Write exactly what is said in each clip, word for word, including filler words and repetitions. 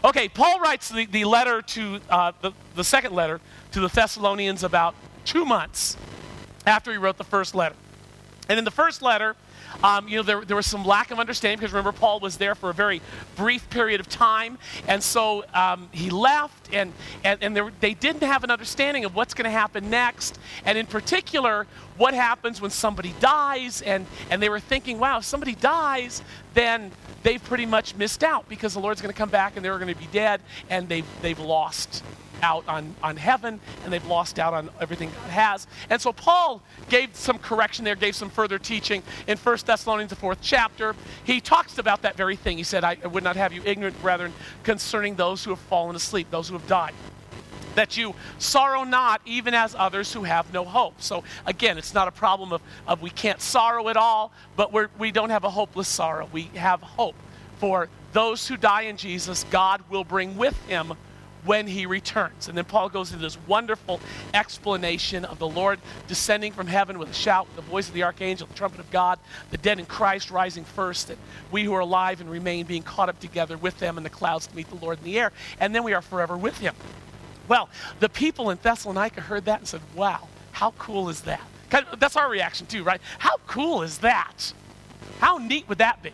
Okay, Paul writes the, the letter to, uh, the, the second letter to the Thessalonians about two months after he wrote the first letter. And in the first letter, um, you know, there, there was some lack of understanding because remember, Paul was there for a very brief period of time. And so um, he left, and, and, and there, they didn't have an understanding of what's going to happen next. And in particular, what happens when somebody dies. And, and they were thinking, wow, if somebody dies, then they've pretty much missed out because the Lord's going to come back and they're going to be dead, and they've, they've lost out on, on heaven, and they've lost out on everything God has. And so Paul gave some correction there, gave some further teaching in First Thessalonians, the fourth chapter. He talks about that very thing. He said, I would not have you ignorant, brethren, concerning those who have fallen asleep, those who have died, that you sorrow not, even as others who have no hope. So again, it's not a problem of, of we can't sorrow at all, but we're, we don't have a hopeless sorrow. We have hope for those who die in Jesus. God will bring with him when he returns. And then Paul goes into this wonderful explanation of the Lord descending from heaven with a shout, with the voice of the archangel, the trumpet of God, the dead in Christ rising first, and we who are alive and remain being caught up together with them in the clouds to meet the Lord in the air, and then we are forever with him. Well, the people in Thessalonica heard that and said, wow, how cool is that? Kind of, that's our reaction too, right? How cool is that? How neat would that be?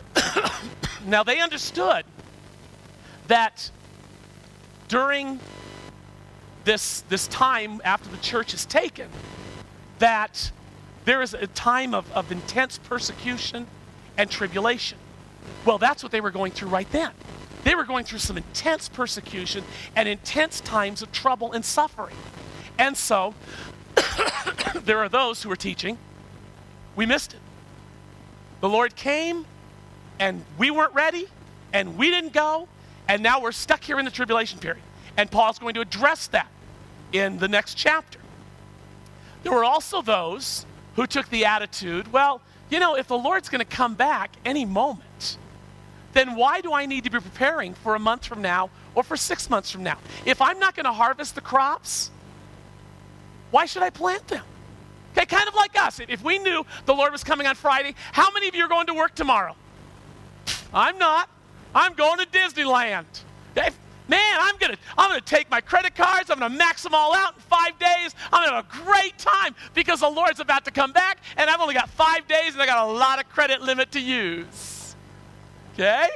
Now, they understood that during this, this time after the church is taken, that there is a time of, of intense persecution and tribulation. Well, that's what they were going through right then. They were going through some intense persecution and intense times of trouble and suffering. And so, there are those who are teaching, we missed it. The Lord came, and we weren't ready, and we didn't go, and now we're stuck here in the tribulation period. And Paul's going to address that in the next chapter. There were also those who took the attitude, well, you know, if the Lord's going to come back any moment, then why do I need to be preparing for a month from now or for six months from now? If I'm not going to harvest the crops, why should I plant them? Okay, kind of like us. If we knew the Lord was coming on Friday, how many of you are going to work tomorrow? I'm not. I'm going to Disneyland. Okay? Man, I'm gonna I'm gonna take my credit cards, I'm gonna max them all out in five days. I'm gonna have a great time because the Lord's about to come back, and I've only got five days and I got a lot of credit limit to use. Okay?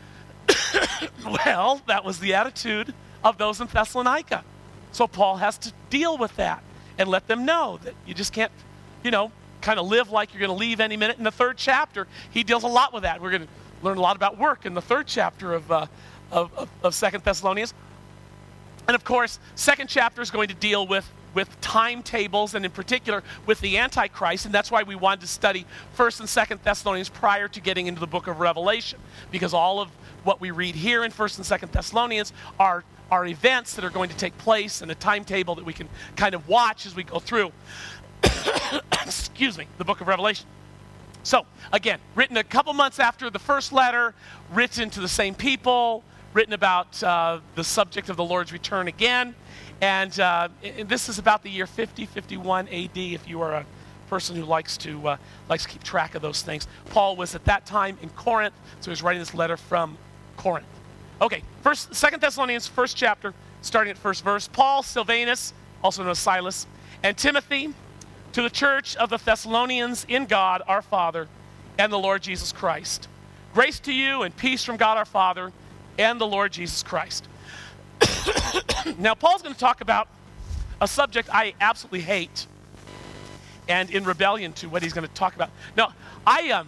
Well, that was the attitude of those in Thessalonica. So Paul has to deal with that and let them know that you just can't, you know, kind of live like you're gonna leave any minute. In the third chapter, he deals a lot with that. We're gonna learn a lot about work in the third chapter of uh, Of, of, of Second Thessalonians. And of course, second chapter is going to deal with, with timetables, and in particular with the Antichrist, and that's why we wanted to study First and Second Thessalonians prior to getting into the book of Revelation, because all of what we read here in First and Second Thessalonians are, are events that are going to take place, and a timetable that we can kind of watch as we go through, excuse me, the book of Revelation. So, again, written a couple months after the first letter, written to the same people, written about uh, the subject of the Lord's return again. And, uh, and this is about the year fifty fifty-one A D, if you are a person who likes to uh, likes to keep track of those things. Paul was at that time in Corinth, so he was writing this letter from Corinth. Okay, first, Second Thessalonians, first chapter, starting at first verse. Paul, Silvanus, also known as Silas, and Timothy, to the church of the Thessalonians in God our Father and the Lord Jesus Christ. Grace to you and peace from God our Father and the Lord Jesus Christ. Now, Paul's going to talk about a subject I absolutely hate, and in rebellion to what he's going to talk about. Now, I um,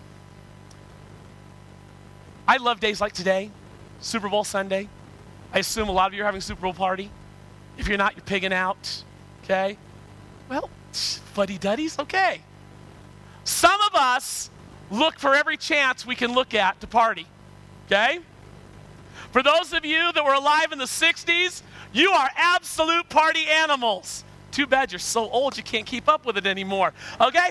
I love days like today, Super Bowl Sunday. I assume a lot of you are having a Super Bowl party. If you're not, you're pigging out, okay? Well, fuddy-duddies, okay. Some of us look for every chance we can look at to party, okay? For those of you that were alive in the sixties, you are absolute party animals. Too bad you're so old you can't keep up with it anymore, okay?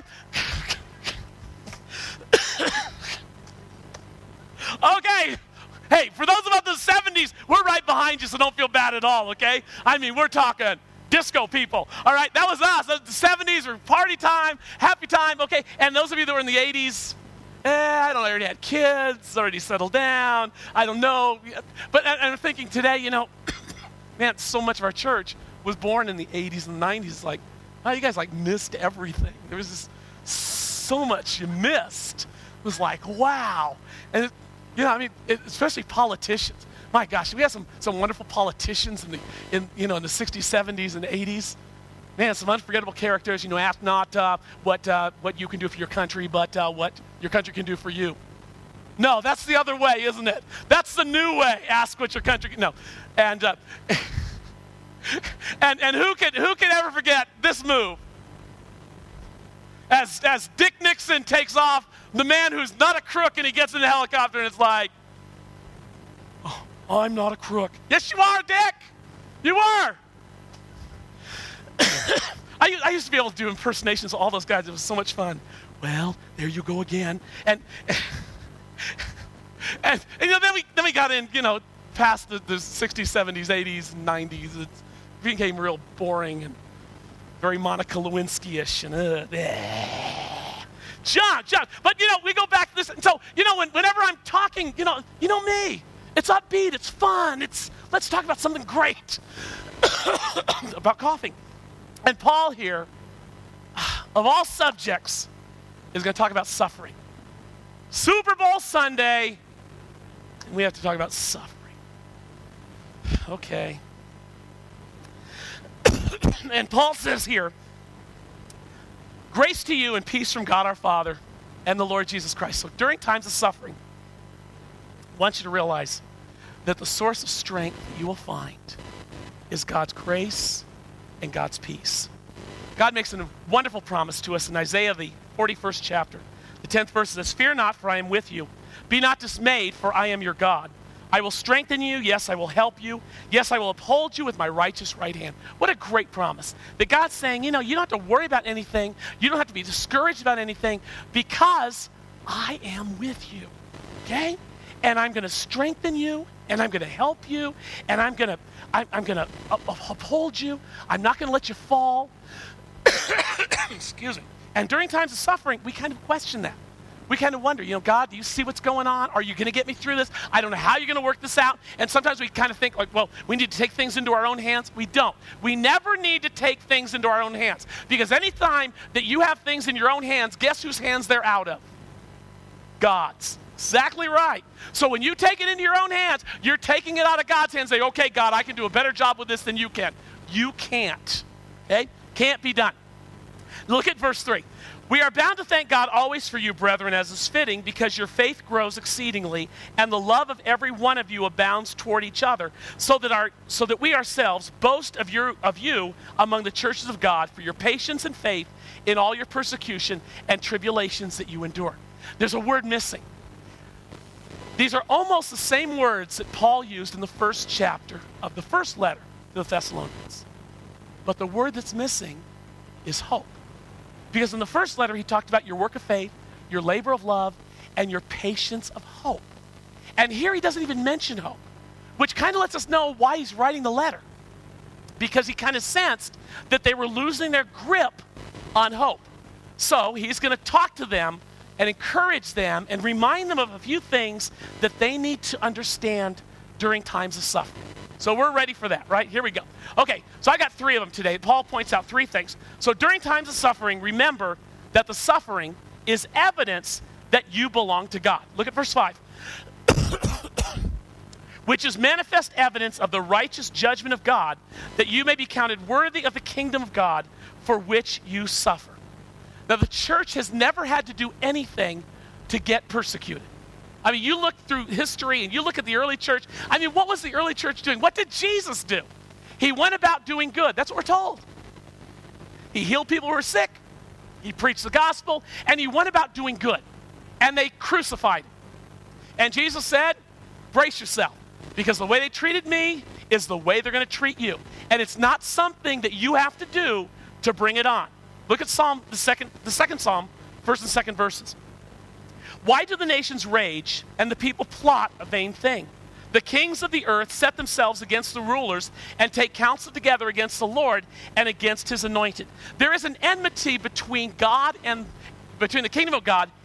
Okay, hey, for those of us in the seventies, we're right behind you, so don't feel bad at all, okay? I mean, we're talking disco people, all right? That was us. The seventies were party time, happy time, okay? And those of you that were in the eighties, eh, I don't know, I already had kids, already settled down, I don't know. But and I'm thinking today, you know, man, so much of our church was born in the eighties and nineties. Like, oh, you guys like missed everything. There was just so much you missed. It was like, wow. And, it, you know, I mean, it, especially politicians. My gosh, we had some, some wonderful politicians in the, in, you know, in the sixties, seventies, and eighties. Man, some unforgettable characters. You know, ask not uh, what, uh, what you can do for your country, but uh, what your country can do for you. No, that's the other way, isn't it? That's the new way. Ask what your country can. No. And, uh, and, and who can, who can ever forget this move? As, as Dick Nixon takes off, the man who's not a crook, and he gets in the helicopter, and it's like, oh, I'm not a crook. Yes, you are, Dick. You are. I, I used to be able to do impersonations of all those guys. It was so much fun. Well, there you go again. And, and, and you know, then we then we got in, you know, past the, the sixties, seventies, eighties, and nineties. It became real boring and very Monica Lewinsky-ish. And uh, bleh. John, John. But, you know, we go back to this. So, you know, when, whenever I'm talking, you know, you know me. It's upbeat. It's fun. It's let's talk about something great. About coughing. And Paul here, of all subjects, is going to talk about suffering. Super Bowl Sunday, and we have to talk about suffering. Okay. And Paul says here, grace to you and peace from God our Father and the Lord Jesus Christ. So during times of suffering, I want you to realize that the source of strength you will find is God's grace and God's peace. God makes a wonderful promise to us in Isaiah, the forty-first chapter. The tenth verse says, fear not, for I am with you. Be not dismayed, for I am your God. I will strengthen you. Yes, I will help you. Yes, I will uphold you with my righteous right hand. What a great promise. That God's saying, you know, you don't have to worry about anything. You don't have to be discouraged about anything because I am with you. Okay? And I'm going to strengthen you, and I'm going to help you, and I'm going to I'm, I'm going to uphold you. I'm not going to let you fall. Excuse me. And during times of suffering, we kind of question that. We kind of wonder, you know, God, do you see what's going on? Are you going to get me through this? I don't know how you're going to work this out. And sometimes we kind of think, like, well, we need to take things into our own hands. We don't. We never need to take things into our own hands. Because anytime that you have things in your own hands, guess whose hands they're out of? God's. Exactly right. So when you take it into your own hands, you're taking it out of God's hands, saying, okay, God, I can do a better job with this than you can. You can't. Okay? Can't be done. Look at verse three. We are bound to thank God always for you, brethren, as is fitting, because your faith grows exceedingly, and the love of every one of you abounds toward each other, so that our so that we ourselves boast of your of you among the churches of God for your patience and faith in all your persecution and tribulations that you endure. There's a word missing. These are almost the same words that Paul used in the first chapter of the first letter to the Thessalonians. But the word that's missing is hope. Because in the first letter, he talked about your work of faith, your labor of love, and your patience of hope. And here he doesn't even mention hope, which kind of lets us know why he's writing the letter. Because he kind of sensed that they were losing their grip on hope. So he's going to talk to them and encourage them and remind them of a few things that they need to understand during times of suffering. So we're ready for that, right? Here we go. Okay, so I got three of them today. Paul points out three things. So during times of suffering, remember that the suffering is evidence that you belong to God. Look at verse five. Which is manifest evidence of the righteous judgment of God, that you may be counted worthy of the kingdom of God for which you suffer. Now, the church has never had to do anything to get persecuted. I mean, you look through history and you look at the early church. I mean, what was the early church doing? What did Jesus do? He went about doing good. That's what we're told. He healed people who were sick. He preached the gospel. And he went about doing good. And they crucified him. And Jesus said, brace yourself. Because the way they treated me is the way they're going to treat you. And it's not something that you have to do to bring it on. Look at Psalm, the second, the second Psalm, first and second verses. Why do the nations rage and the people plot a vain thing? The kings of the earth set themselves against the rulers and take counsel together against the Lord and against his anointed. There is an enmity between God and between the kingdom of God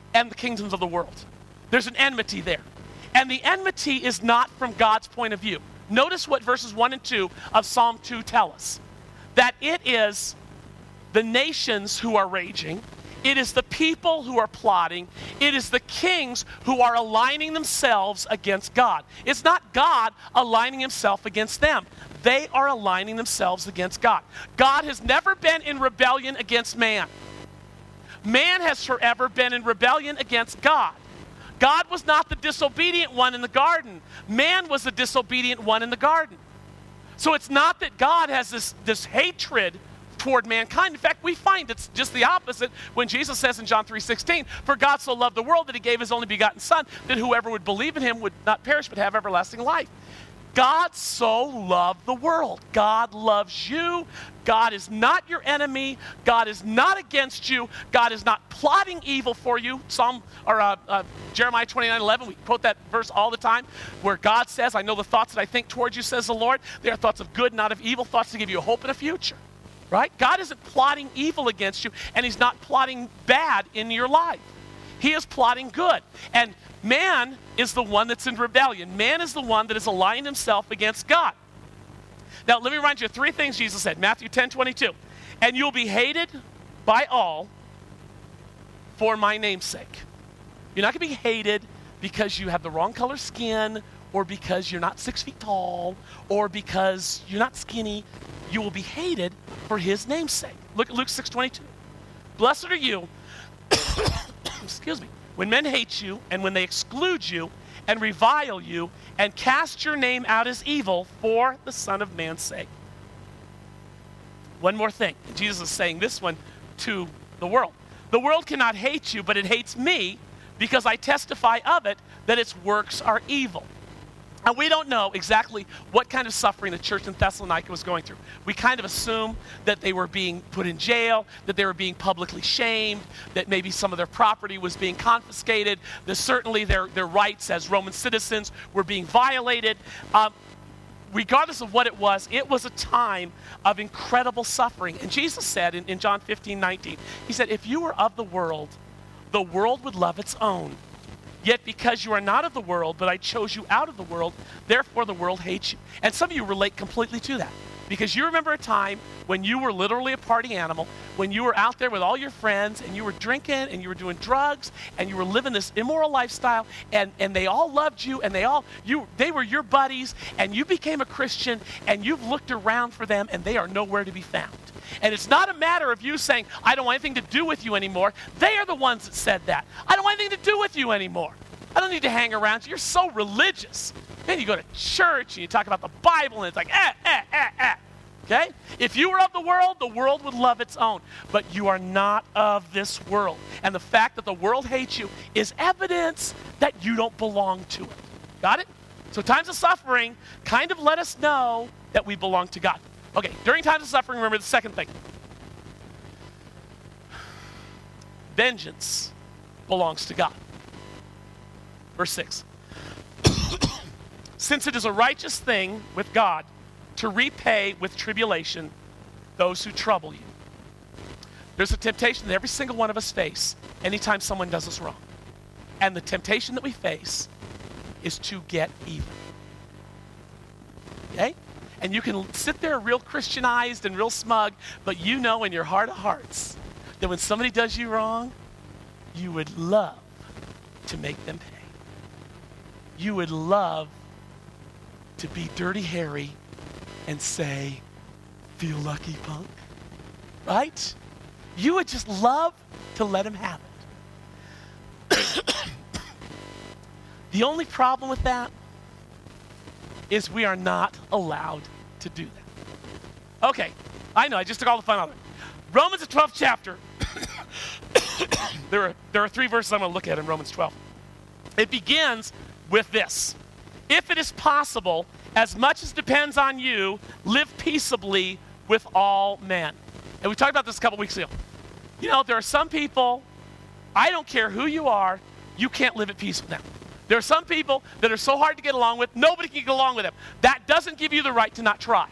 and the kingdoms of the world. There's an enmity there. And the enmity is not from God's point of view. Notice what verses one and two of Psalm two tell us. That it is the nations who are raging. It is the people who are plotting. It is the kings who are aligning themselves against God. It's not God aligning himself against them. They are aligning themselves against God. God has never been in rebellion against man. Man has forever been in rebellion against God. God was not the disobedient one in the garden. Man was the disobedient one in the garden. So it's not that God has this, this hatred toward mankind. In fact, we find it's just the opposite when Jesus says in John three sixteen, "For God so loved the world that he gave his only begotten Son, that whoever would believe in him would not perish but have everlasting life." God so loved the world. God loves you. God is not your enemy. God is not against you. God is not plotting evil for you. Psalm or uh, uh, Jeremiah twenty-nine eleven, we quote that verse all the time, where God says, "I know the thoughts that I think towards you, says the Lord. They are thoughts of good, not of evil, thoughts to give you a hope and a future." Right? God isn't plotting evil against you, and he's not plotting bad in your life. He is plotting good. And man is the one that's in rebellion. Man is the one that has aligned himself against God. Now, let me remind you of three things Jesus said. Matthew ten twenty-two. "And you'll be hated by all for my name's sake." You're not going to be hated because you have the wrong color skin, or because you're not six feet tall, or because you're not skinny. You will be hated for his name's sake. Look at Luke six twenty-two. "Blessed are you," excuse me, "when men hate you, and when they exclude you, and revile you, and cast your name out as evil for the Son of Man's sake." One more thing. Jesus is saying this one to the world. "The world cannot hate you, but it hates me, because I testify of it that its works are evil." And we don't know exactly what kind of suffering the church in Thessalonica was going through. We kind of assume that they were being put in jail, that they were being publicly shamed, that maybe some of their property was being confiscated, that certainly their, their rights as Roman citizens were being violated. Um, regardless of what it was, it was a time of incredible suffering. And Jesus said in, in John fifteen nineteen, he said, "If you were of the world, the world would love its own. Yet because you are not of the world, but I chose you out of the world, therefore the world hates you." And some of you relate completely to that. Because you remember a time when you were literally a party animal, when you were out there with all your friends, and you were drinking, and you were doing drugs, and you were living this immoral lifestyle, and, and they all loved you, and they all you they were your buddies, and you became a Christian, and you've looked around for them, and they are nowhere to be found. And it's not a matter of you saying, "I don't want anything to do with you anymore." They are the ones that said that. "I don't want anything to do with you anymore. I don't need to hang around you. You're so religious." And you go to church and you talk about the Bible, and it's like, eh, eh, eh, eh. Okay? If you were of the world, the world would love its own. But you are not of this world. And the fact that the world hates you is evidence that you don't belong to it. Got it? So times of suffering kind of let us know that we belong to God. Okay, during times of suffering, remember the second thing. Vengeance belongs to God. Verse six. "Since it is a righteous thing with God to repay with tribulation those who trouble you." There's a temptation that every single one of us face anytime someone does us wrong. And the temptation that we face is to get even. Okay? And you can sit there real Christianized and real smug, but you know in your heart of hearts that when somebody does you wrong, you would love to make them pay. You would love to be Dirty Harry and say, "Feel lucky, punk." Right? You would just love to let him have it. The only problem with that is we are not allowed to do that. Okay, I know, I just took all the fun out of it. Romans, the twelfth chapter. there, are, there are three verses I'm going to look at in Romans twelve. It begins with this: "If it is possible, as much as depends on you, live peaceably with all men." And we talked about this a couple weeks ago. You know, there are some people, I don't care who you are, you can't live at peace with them. There are some people that are so hard to get along with, nobody can get along with them. That doesn't give you the right to not try.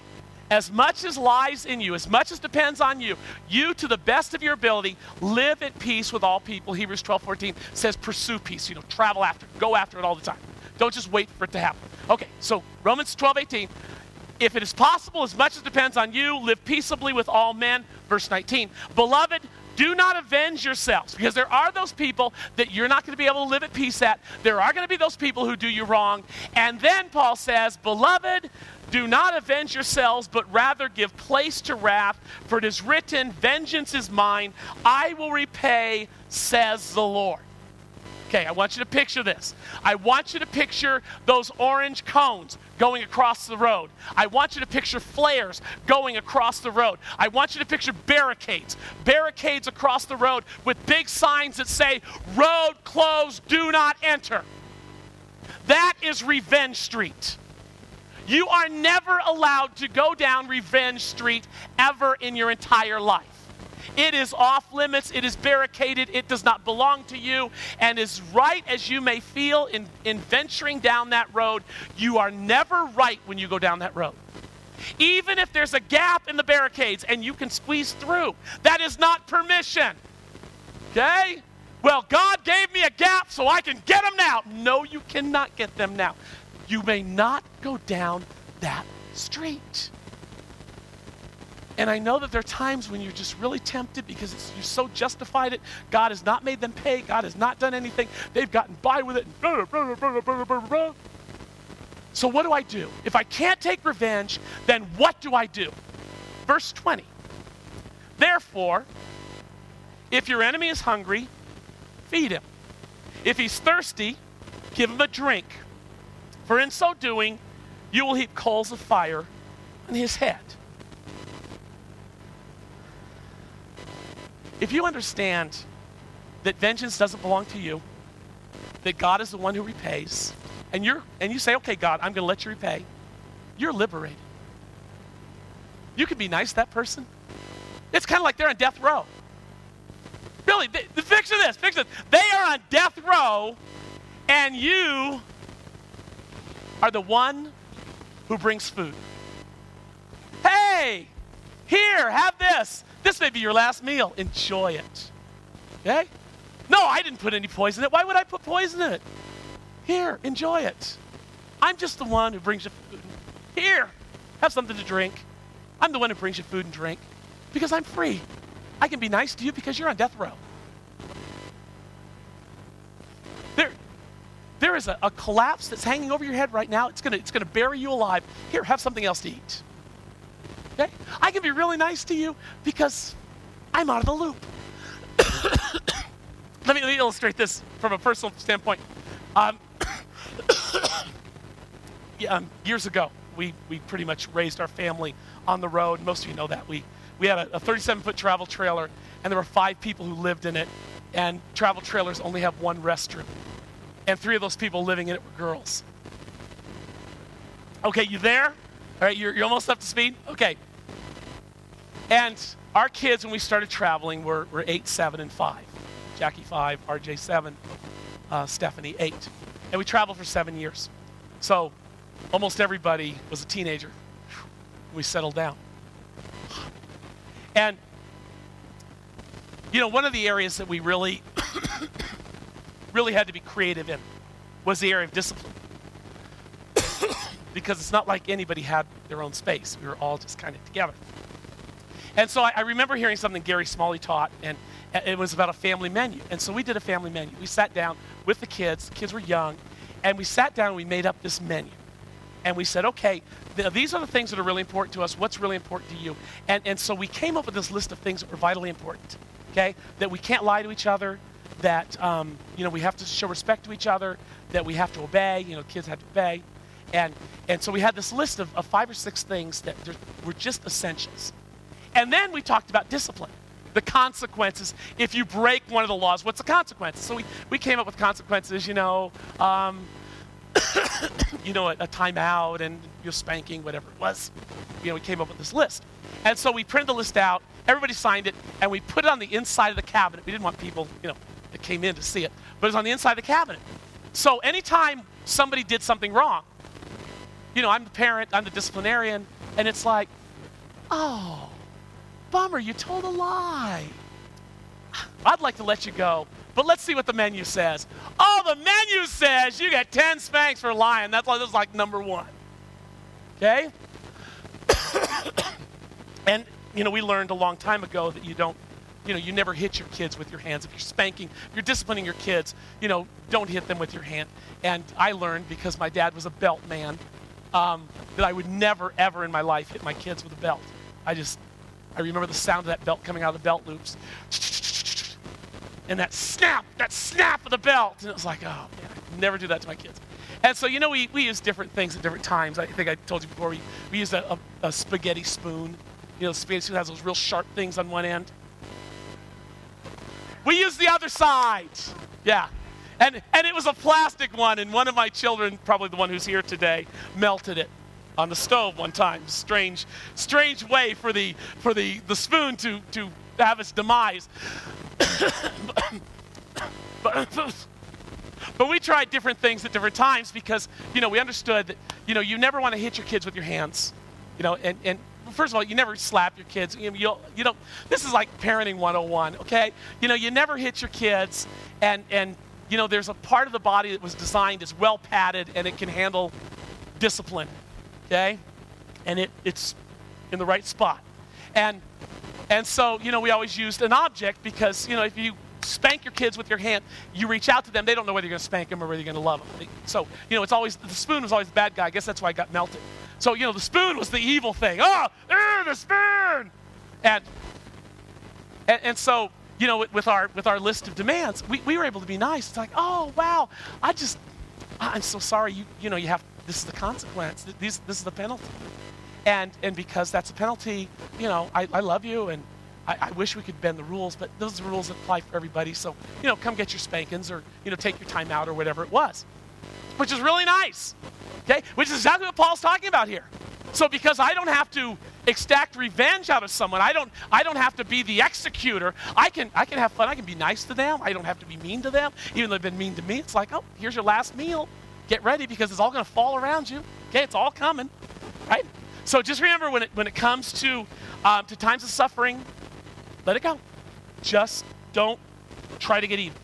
as much as lies in you, as much as depends on you, you, to the best of your ability, live at peace with all people. Hebrews twelve fourteen says pursue peace. You know, travel after it. Go after it all the time. Don't just wait for it to happen. Okay, so Romans twelve eighteen. If it is possible, as much as depends on you, live peaceably with all men. Verse nineteen. Beloved, do not avenge yourselves, because there are those people that you're not going to be able to live at peace at. There are going to be those people who do you wrong. And then Paul says, beloved, do not avenge yourselves, but rather give place to wrath, for it is written, vengeance is mine, I will repay, says the Lord. Okay, I want you to picture this. I want you to picture those orange cones going across the road. I want you to picture flares going across the road. I want you to picture barricades, barricades across the road with big signs that say, road closed, do not enter. That is Revenge Street. You are never allowed to go down Revenge Street ever in your entire life. It is off limits, it is barricaded, it does not belong to you, and as right as you may feel in, in venturing down that road, you are never right when you go down that road. Even if there's a gap in the barricades and you can squeeze through, that is not permission. Okay? Well, God gave me a gap so I can get them now. No, you cannot get them now. You may not go down that street. And I know that there are times when you're just really tempted because it's, you so justified it. God has not made them pay. God has not done anything. They've gotten by with it. So what do I do? If I can't take revenge, then what do I do? Verse twenty. Therefore, if your enemy is hungry, feed him. If he's thirsty, give him a drink. For in so doing, you will heap coals of fire on his head. If you understand that vengeance doesn't belong to you, that God is the one who repays, and you're and you say, okay, God, I'm going to let you repay, you're liberated. You can be nice to that person. It's kind of like they're on death row. Really, they, picture this, picture this. They are on death row, and you are the one who brings food. Hey, here, have this. This may be your last meal. Enjoy it. Okay? No, I didn't put any poison in it. Why would I put poison in it? Here, enjoy it. I'm just the one who brings you food. Here, have something to drink. I'm the one who brings you food and drink because I'm free. I can be nice to you because you're on death row. There, there is a, a collapse that's hanging over your head right now. It's gonna, it's gonna bury you alive. Here, have something else to eat. Okay? I can be really nice to you because I'm out of the loop. let, me, let me illustrate this from a personal standpoint. Um, yeah, um, years ago, we, we pretty much raised our family on the road. Most of you know that. We, we had a thirty-seven foot travel trailer, and there were five people who lived in it, and travel trailers only have one restroom. And three of those people living in it were girls. Okay, you there? All right, you're, you're almost up to speed? Okay. And our kids, when we started traveling, were, were eight, seven, and five. Jackie, five, R J, seven, uh, Stephanie, eight. And we traveled for seven years. So almost everybody was a teenager. We settled down. And, you know, one of the areas that we really, really had to be creative in was the area of discipline. Because it's not like anybody had their own space. We were all just kind of together. And so I, I remember hearing something Gary Smalley taught, and it was about a family menu. And so we did a family menu. We sat down with the kids. The kids were young. And we sat down and we made up this menu. And we said, okay, th- these are the things that are really important to us. What's really important to you? And, and so we came up with this list of things that were vitally important, okay? That we can't lie to each other, that, um, you know, we have to show respect to each other, that we have to obey, you know, kids have to obey. And, and so we had this list of, of five or six things that were just essentials. And then we talked about discipline, the consequences. If you break one of the laws, what's the consequences? So we, we came up with consequences, you know, um, you know, a, a timeout and your spanking, whatever it was. You know, we came up with this list. And so we printed the list out, everybody signed it, and we put it on the inside of the cabinet. We didn't want people, you know, that came in to see it, but it was on the inside of the cabinet. So anytime somebody did something wrong, you know, I'm the parent, I'm the disciplinarian, and it's like, Oh, bummer, you told a lie. I'd like to let you go, but let's see what the menu says. Oh, the menu says you get ten spanks for lying. That's like, that's like number one. Okay? And, you know, we learned a long time ago that you don't, you know, you never hit your kids with your hands. If you're spanking, if you're disciplining your kids, you know, don't hit them with your hand. And I learned, because my dad was a belt man, um, that I would never, ever in my life hit my kids with a belt. I just, I remember the sound of that belt coming out of the belt loops. And that snap, that snap of the belt. And it was like, oh, man, I'd never do that to my kids. And so, you know, we, we use different things at different times. I think I told you before, we, we use a, a, a spaghetti spoon. You know, the spaghetti spoon has those real sharp things on one end. We use the other side. Yeah. And and it was a plastic one, and one of my children, probably the one who's here today, melted it on the stove one time. Strange, strange way for the for the, the spoon to, to have its demise. but, but we tried different things at different times because, you know, we understood that, you know, you never want to hit your kids with your hands. You know, and, and first of all, you never slap your kids. You, you'll, you don't, this is like parenting one oh one, okay? You know, you never hit your kids, and, and you know, there's a part of the body that was designed as well padded, and it can handle discipline, okay? And it, it's in the right spot. And and so, you know, we always used an object because, you know, if you spank your kids with your hand, you reach out to them, they don't know whether you're going to spank them or whether you're going to love them. So, you know, it's always, the spoon was always the bad guy. I guess that's why it got melted. So, you know, the spoon was the evil thing. Oh, uh, the spoon! And, and and so, you know, with our with our list of demands, we, we were able to be nice. It's like, oh, wow, I just, I'm so sorry. You you know, you have, this is the consequence. This, this is the penalty. And and because that's a penalty, you know, I, I love you, and I, I wish we could bend the rules, but those are the rules that apply for everybody. So, you know, come get your spankings, or, you know, take your time out, or whatever it was, which is really nice, okay? Which is exactly what Paul's talking about here. So because I don't have to extract revenge out of someone, I don't I don't have to be the executor. I can I can have fun. I can be nice to them. I don't have to be mean to them, even though they've been mean to me. It's like, oh, here's your last meal. Get ready, because it's all going to fall around you. Okay, it's all coming, right? So just remember, when it when it comes to um, to times of suffering, let it go. Just don't try to get even.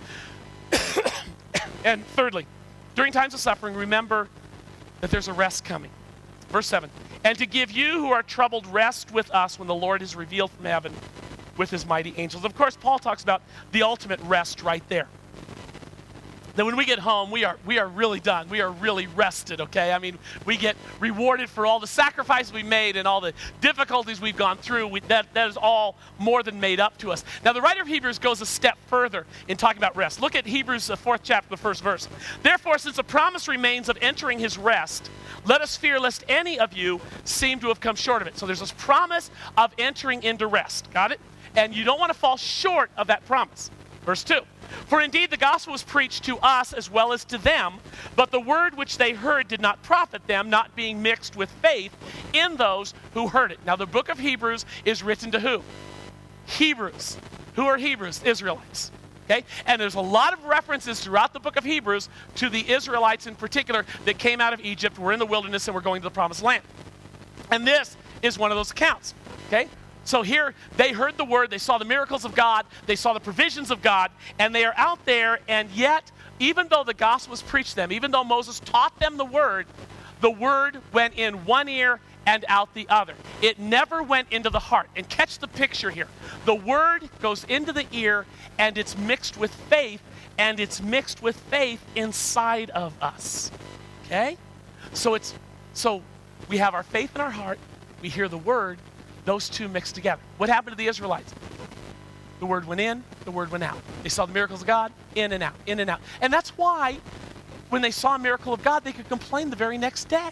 And thirdly, during times of suffering, remember that there's a rest coming. Verse seven, and to give you who are troubled rest with us when the Lord is revealed from heaven with his mighty angels. Of course, Paul talks about the ultimate rest right there. That when we get home, we are we are really done. We are really rested, okay? I mean, we get rewarded for all the sacrifices we made and all the difficulties we've gone through. We, that, that is all more than made up to us. Now, the writer of Hebrews goes a step further in talking about rest. Look at Hebrews, the fourth chapter, the first verse. Therefore, since a promise remains of entering his rest, let us fear lest any of you seem to have come short of it. So there's this promise of entering into rest. Got it? And you don't want to fall short of that promise. Verse two. For indeed the gospel was preached to us as well as to them, but the word which they heard did not profit them, not being mixed with faith in those who heard it. Now the book of Hebrews is written to who? Hebrews. Who are Hebrews? Israelites. Okay? And there's a lot of references throughout the book of Hebrews to the Israelites in particular that came out of Egypt, were in the wilderness, and were going to the promised land. And this is one of those accounts. Okay? So here, they heard the word, they saw the miracles of God, they saw the provisions of God, and they are out there, and yet, even though the gospel was preached to them, even though Moses taught them the word, the word went in one ear and out the other. It never went into the heart. And catch the picture here. The word goes into the ear, and it's mixed with faith, and it's mixed with faith inside of us. Okay? So it's so we have our faith in our heart, we hear the word, those two mixed together. What happened to the Israelites? The word went in, the word went out. They saw the miracles of God, in and out, in and out. And that's why when they saw a miracle of God, they could complain the very next day.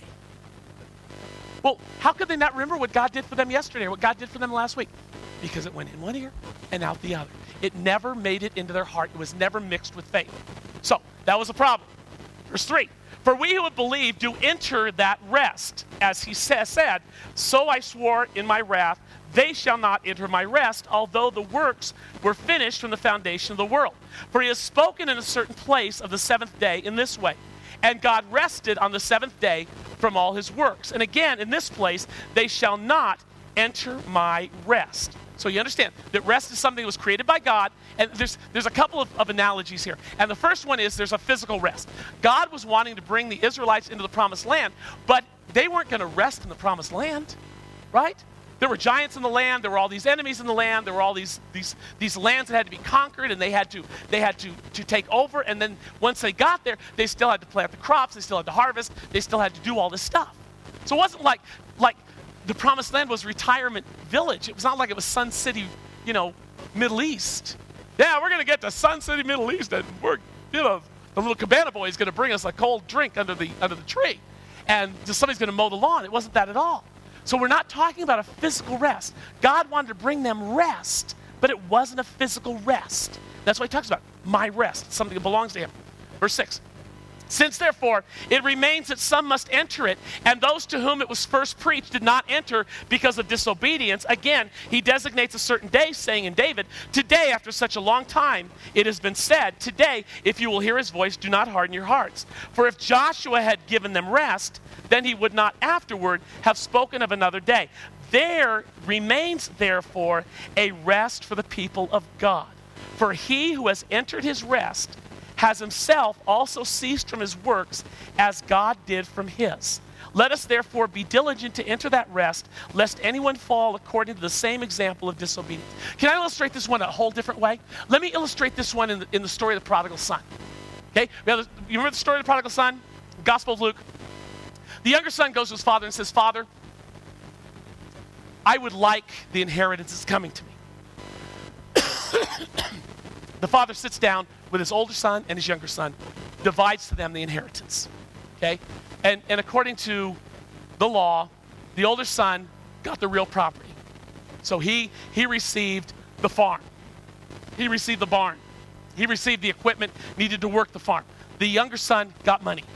Well, how could they not remember what God did for them yesterday or what God did for them last week? Because it went in one ear and out the other. It never made it into their heart. It was never mixed with faith. So that was a problem. Verse three. For we who have believed do enter that rest, as he sa- said, so I swore in my wrath, they shall not enter my rest, although the works were finished from the foundation of the world. For he has spoken in a certain place of the seventh day in this way, and God rested on the seventh day from all his works. And again, in this place, they shall not enter my rest. So you understand that rest is something that was created by God, and there's there's a couple of, of analogies here. And the first one is there's a physical rest. God was wanting to bring the Israelites into the promised land, but they weren't going to rest in the promised land, right? There were giants in the land, there were all these enemies in the land, there were all these these these lands that had to be conquered, and they had to they had to to take over, and then once they got there, they still had to plant the crops, they still had to harvest, they still had to do all this stuff. So it wasn't like like the promised land was retirement village. It was not like it was Sun City, you know, Middle East. Yeah, we're going to get to Sun City, Middle East, and we're, you know, the little cabana boy is going to bring us a cold drink under the under the tree, and just somebody's going to mow the lawn. It wasn't that at all. So we're not talking about a physical rest. God wanted to bring them rest, but it wasn't a physical rest. That's what he talks about, my rest, something that belongs to him. Verse six. Since, therefore, it remains that some must enter it, and those to whom it was first preached did not enter because of disobedience, again, he designates a certain day, saying in David, today, after such a long time, it has been said, today, if you will hear his voice, do not harden your hearts. For if Joshua had given them rest, then he would not afterward have spoken of another day. There remains, therefore, a rest for the people of God. For he who has entered his rest has himself also ceased from his works as God did from his. Let us therefore be diligent to enter that rest, lest anyone fall according to the same example of disobedience. Can I illustrate this one a whole different way? Let me illustrate this one in the, in the story of the prodigal son. Okay, we have the, you remember the story of the prodigal son? Gospel of Luke. The younger son goes to his father and says, Father, I would like the inheritance that's coming to me. The father sits down with his older son and his younger son, divides to them the inheritance, okay? And, and according to the law, the older son got the real property. So he, he received the farm. He received the barn. He received the equipment needed to work the farm. The younger son got money.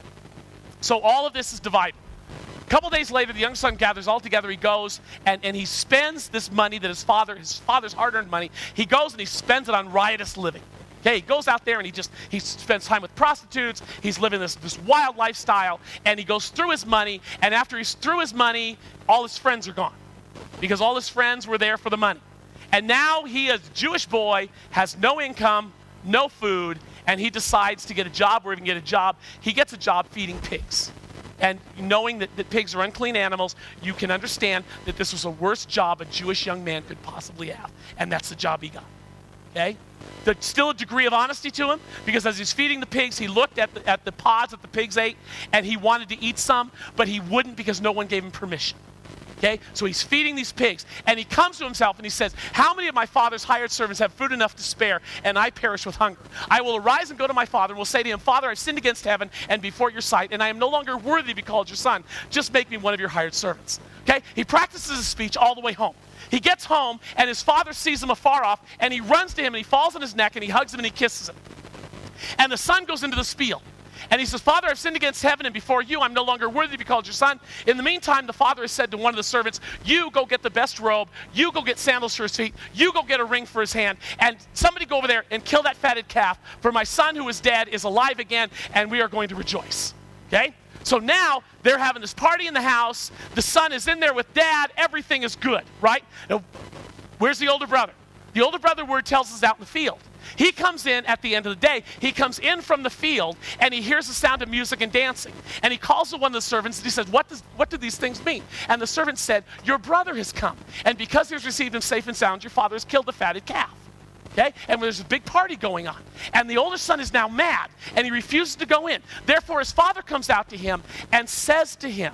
So all of this is divided. A couple days later, the young son gathers all together. He goes and, and he spends this money that his father, his father's hard-earned money, he goes and he spends it on riotous living. Okay, he goes out there and he just, he spends time with prostitutes. He's living this, this wild lifestyle, and he goes through his money, and after he's through his money, all his friends are gone because all his friends were there for the money. And now he, as a Jewish boy, has no income, no food, and he decides to get a job where he can get a job. He gets a job feeding pigs. And knowing that, that pigs are unclean animals, you can understand that this was the worst job a Jewish young man could possibly have. And that's the job he got. Okay? There's still a degree of honesty to him, because as he's feeding the pigs, he looked at the, at the pods that the pigs ate, and he wanted to eat some, but he wouldn't because no one gave him permission. Okay? So he's feeding these pigs, and he comes to himself and he says, how many of my father's hired servants have food enough to spare, and I perish with hunger? I will arise and go to my father and will say to him, Father, I've sinned against heaven and before your sight, and I am no longer worthy to be called your son. Just make me one of your hired servants. Okay? He practices his speech all the way home. He gets home, and his father sees him afar off, and he runs to him, and he falls on his neck, and he hugs him, and he kisses him. And the son goes into the spiel. And he says, Father, I've sinned against heaven and before you. I'm no longer worthy to be called your son. In the meantime, the father has said to one of the servants, you go get the best robe. You go get sandals for his feet. You go get a ring for his hand. And somebody go over there and kill that fatted calf. For my son who is dead is alive again, and we are going to rejoice. Okay? So now they're having this party in the house. The son is in there with dad. Everything is good, right? Now, where's the older brother? The older brother, word tells us, out in the field. He comes in at the end of the day. He comes in from the field, and he hears the sound of music and dancing. And he calls to one of the servants, and he says, what, does, what do these things mean? And the servant said, your brother has come. And because he has received him safe and sound, your father has killed the fatted calf. Okay? And there's a big party going on. And the older son is now mad, and he refuses to go in. Therefore, his father comes out to him and says to him,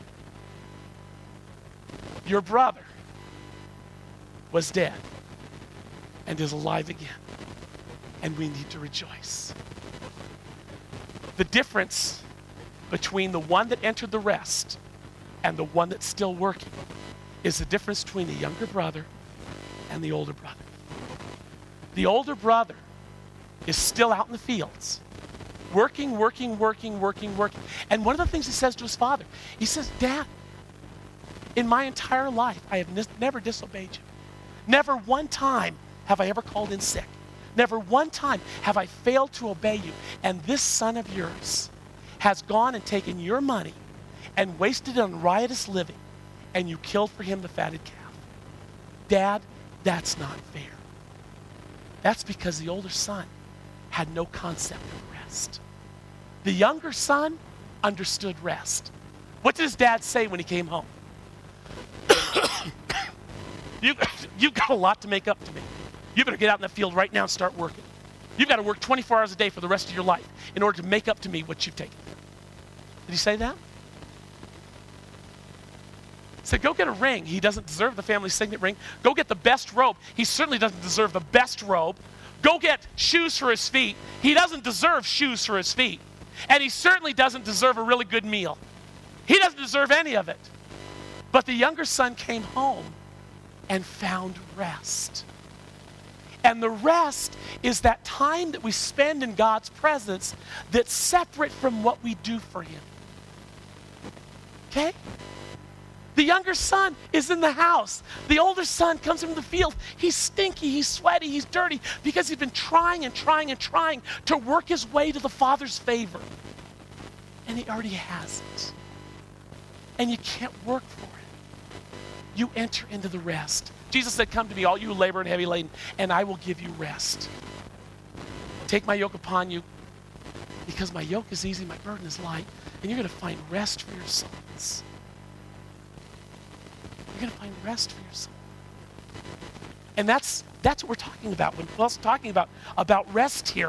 your brother was dead and is alive again. And we need to rejoice. The difference between the one that entered the rest and the one that's still working is the difference between the younger brother and the older brother. The older brother is still out in the fields, working, working, working, working, working. And one of the things he says to his father, he says, Dad, in my entire life, I have n- never disobeyed you. Never one time have I ever called in sick. Never one time have I failed to obey you. And this son of yours has gone and taken your money and wasted it on riotous living, and you killed for him the fatted calf. Dad, that's not fair. That's because the older son had no concept of rest. The younger son understood rest. What did his dad say when he came home? you, you've got a lot to make up to me. You better get out in the field right now and start working. You've got to work twenty-four hours a day for the rest of your life in order to make up to me what you've taken. Did he say that? He said, go get a ring. He doesn't deserve the family signet ring. Go get the best robe. He certainly doesn't deserve the best robe. Go get shoes for his feet. He doesn't deserve shoes for his feet. And he certainly doesn't deserve a really good meal. He doesn't deserve any of it. But the younger son came home and found rest. And the rest is that time that we spend in God's presence that's separate from what we do for him. Okay? The younger son is in the house. The older son comes from the field. He's stinky, he's sweaty, he's dirty because he's been trying and trying and trying to work his way to the father's favor. And he already has it. And you can't work for it. You enter into the rest. Jesus said, come to me, all you who labor and heavy laden, and I will give you rest. Take my yoke upon you, because my yoke is easy, my burden is light, and you're going to find rest for your souls. You're going to find rest for your soul. And that's that's what we're talking about when Paul's talking about, about rest here.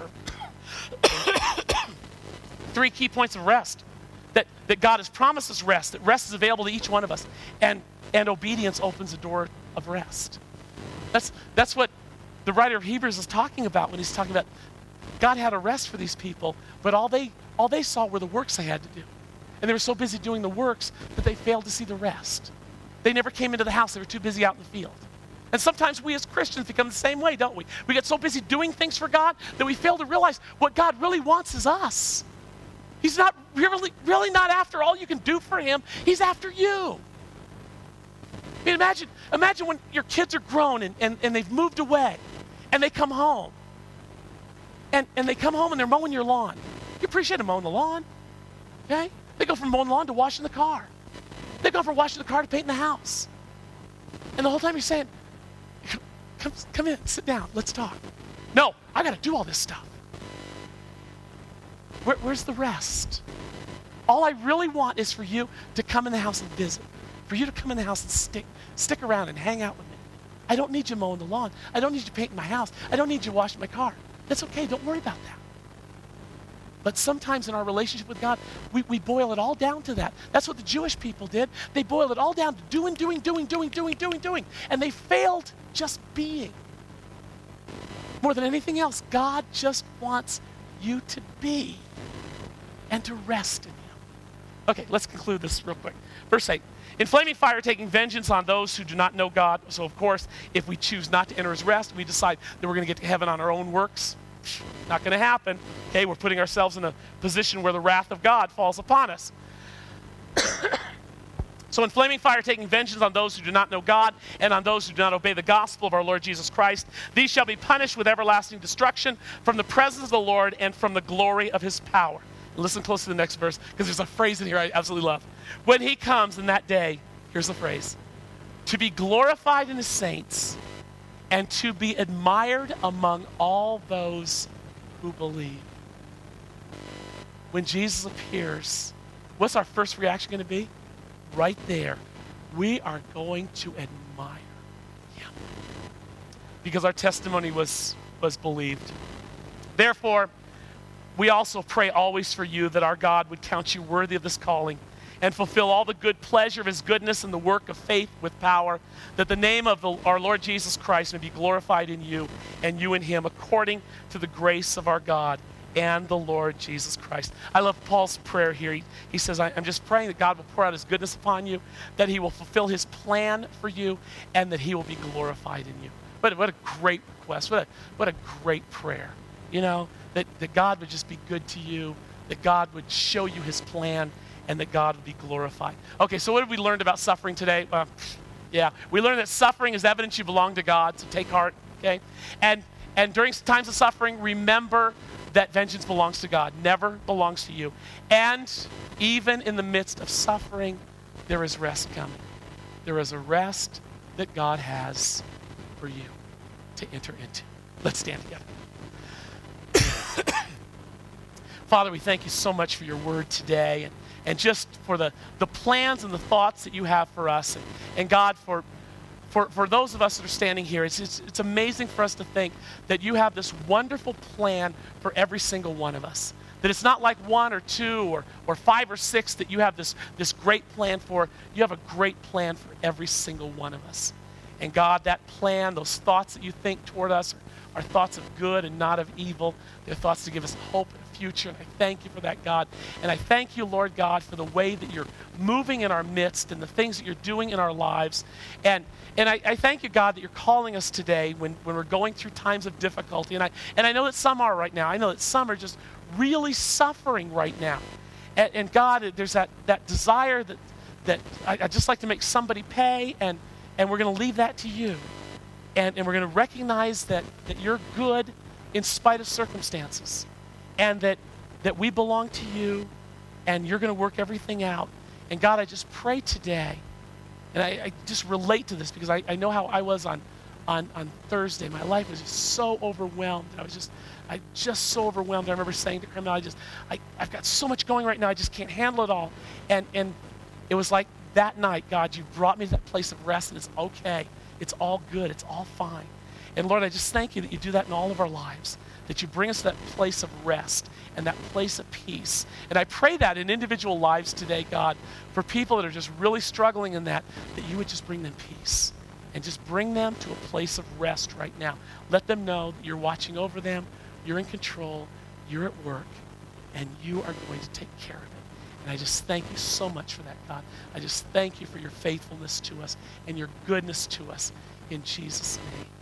Three key points of rest. That, that God has promised us rest, that rest is available to each one of us. And, and obedience opens the door of rest. That's, that's what the writer of Hebrews is talking about when he's talking about God had a rest for these people, but all they, all they saw were the works they had to do. And they were so busy doing the works that they failed to see the rest. They never came into the house. They were too busy out in the field. And sometimes we as Christians become the same way, don't we? We get so busy doing things for God that we fail to realize what God really wants is us. He's not really, really not after all you can do for him. He's after you. I mean, imagine, imagine when your kids are grown and, and, and they've moved away and they come home. And, and they come home and they're mowing your lawn. You appreciate them mowing the lawn, okay? They go from mowing the lawn to washing the car. They go from washing the car to painting the house. And the whole time you're saying, come, come in, sit down, let's talk. No, I got to do all this stuff. Where, where's the rest? All I really want is for you to come in the house and visit. For you to come in the house and stick, stick around and hang out with me. I don't need you mowing the lawn. I don't need you painting my house. I don't need you washing my car. That's okay, don't worry about that. But sometimes in our relationship with God, we, we boil it all down to that. That's what the Jewish people did. They boiled it all down to doing, doing, doing, doing, doing, doing, doing. And they failed just being. More than anything else, God just wants you to be and to rest in him. Okay, let's conclude this real quick. Verse eight. In flaming fire, taking vengeance on those who do not know God. So, of course, if we choose not to enter his rest, we decide that we're going to get to heaven on our own works. Not going to happen. Okay, we're putting ourselves in a position where the wrath of God falls upon us. So in flaming fire, taking vengeance on those who do not know God and on those who do not obey the gospel of our Lord Jesus Christ, these shall be punished with everlasting destruction from the presence of the Lord and from the glory of his power. And listen close to the next verse, because there's a phrase in here I absolutely love. When he comes in that day, here's the phrase, to be glorified in his saints and to be admired among all those who believe. When Jesus appears, what's our first reaction going to be? Right there, we are going to admire him because our testimony was, was believed. Therefore, we also pray always for you that our God would count you worthy of this calling and fulfill all the good pleasure of his goodness and the work of faith with power, that the name of the, our Lord Jesus Christ may be glorified in you and you in him according to the grace of our God and the Lord Jesus Christ. I love Paul's prayer here. He, he says, I, I'm just praying that God will pour out his goodness upon you, that he will fulfill his plan for you, and that he will be glorified in you. What, what a great request. What a, what a great prayer. You know, that, that God would just be good to you, that God would show you his plan, and that God would be glorified. Okay, so what have we learned about suffering today? Uh, yeah, we learned that suffering is evidence you belong to God, so take heart, okay? And, and during times of suffering, remember that vengeance belongs to God, never belongs to you. And even in the midst of suffering, there is rest coming. There is a rest that God has for you to enter into. Let's stand together. Father, we thank you so much for your word today, and, and just for the, the plans and the thoughts that you have for us. And, and God, for, for, for those of us that are standing here, it's, it's, it's amazing for us to think that you have this wonderful plan for every single one of us. That it's not like one or two or, or five or six that you have this, this great plan for. You have a great plan for every single one of us. And God, that plan, those thoughts that you think toward us are, are thoughts of good and not of evil. They're thoughts to give us hope and a future. And I thank you for that, God. And I thank you, Lord God, for the way that you're moving in our midst and the things that you're doing in our lives. And and I, I thank you, God, that you're calling us today when, when we're going through times of difficulty. And I and I know that some are right now. I know that some are just really suffering right now. And, and God, there's that, that desire that, that I, I'd just like to make somebody pay, and, and we're going to leave that to you. And, and we're going to recognize that, that you're good in spite of circumstances, and that, that we belong to you, and you're going to work everything out. And God, I just pray today, and I, I just relate to this because I, I know how I was on, on, on Thursday. My life was just so overwhelmed. I was just, I just so overwhelmed. I remember saying to Carmel, I just, I, I've got so much going right now. I just can't handle it all. And, and it was like that night, God, you brought me to that place of rest, and it's okay. It's all good. It's all fine. And Lord, I just thank you that you do that in all of our lives, that you bring us to that place of rest and that place of peace. And I pray that in individual lives today, God, for people that are just really struggling in that, that you would just bring them peace and just bring them to a place of rest right now. Let them know that you're watching over them, you're in control, you're at work, and you are going to take care of it. And I just thank you so much for that, God. I just thank you for your faithfulness to us and your goodness to us. In Jesus' name.